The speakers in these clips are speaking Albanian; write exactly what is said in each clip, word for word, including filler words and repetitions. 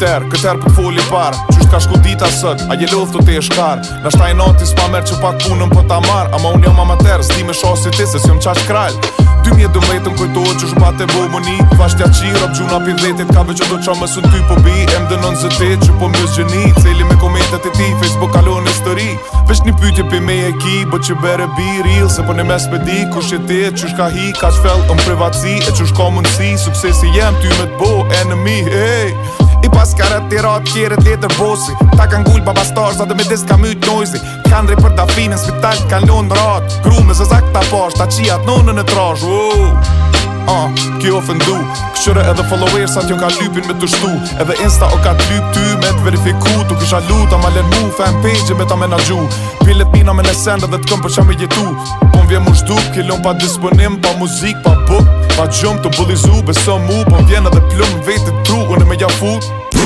der, këtë herë për t'foli par. Qysht ka shku dita sët, a je lodh të te e shkar. Nashta i nati s'ma merë që pak punën për ta mar. Ama unë jam amater, s'di me shosi ti se s'jom qash krall. dy mijë e dëmëjtën kujtohet që shbate bo më ni. Vashtja qira, gjuna pi vetit, ka veq që do qa më sën ty po bi. Em dënon zë ti që po mjës gjeni. Celi me komentet e ti, Facebook kalon histori. Vesh një pytje pi me e ki, bë që bere bi real. Se po në mes me di, kush e ti, qysh ka hi. Ka qfell në privatsi, e qysh ka mundësi. Suksesi jem, ty me t'bo, enemy, hey. I pas karat tira të kjeret letër bosi. Ta kan gull baba stars, dhe me dis ka myt noizi. Kan rej për dafin, në spital kan lon rat. Gru me zëzak ta pash, ta qiat nonën e trash. Oh. Uh, kjo ofendu Këshyre edhe followersat jo ka lypin me të shtu. Edhe insta o ka t'lyp ty me t'verifiku. Tu kisha luta ma len mu fanpage me ta menagju. Pillet mina me në send edhe t'këm për qa me jetu. Po m'vjen mu shdu, killon pa disponim. Pa muzik, pa book, pa gjum të bulizu. Beso mu, po m'vjen edhe plum vetit tru. Unë me ja fut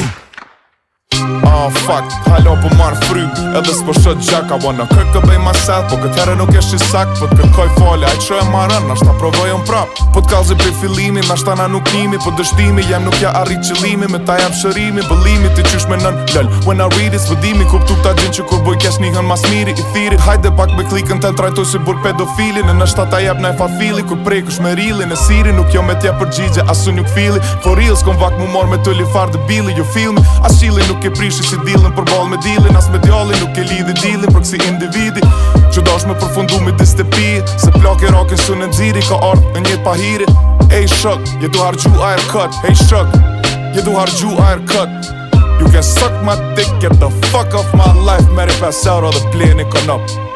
Ah, fuck, halo po marr frym. Edhe s'po shët gjak, I wanna cook up by myself. Po këtë herë nuk esh i sak, po t'kërkoj fale. Ajt që e marrën, nashta provoj unë prap. Po t'kallzi për filimi, nashta na nuk nimi. Po dështimi, jem nuk ja arrit qëllimi. Me ta jam shërimi, bëllimi, ti qysh me nën lëll. When I read it, s'vëdimi, kuptu ta gjin që kur boj kesh njëhën mas miri I thiri, hajde pak me klikën të trajtoj si burg pedofili. Në nështa ta jep na e farfili, kur prej kush me rili. Në siri, nuk jo me tje përgjigje, asu nuk fili. For real, s'kom vak mu mor me të lifar dhe bili. Jo filmi, as qili nuk e prishi si dilën për ball me dilin. As me djallin nuk e lidhi dilin për kësi individi që dash me përfundu me distepi. Se plak e rakin su në nëziri ka ardh në njët pa hiri. Ej shok, je du hargju air cut. Ej shok, je du hargju air cut. You can suck my dick, get the fuck off my life. Meri pass out all the play and it come up.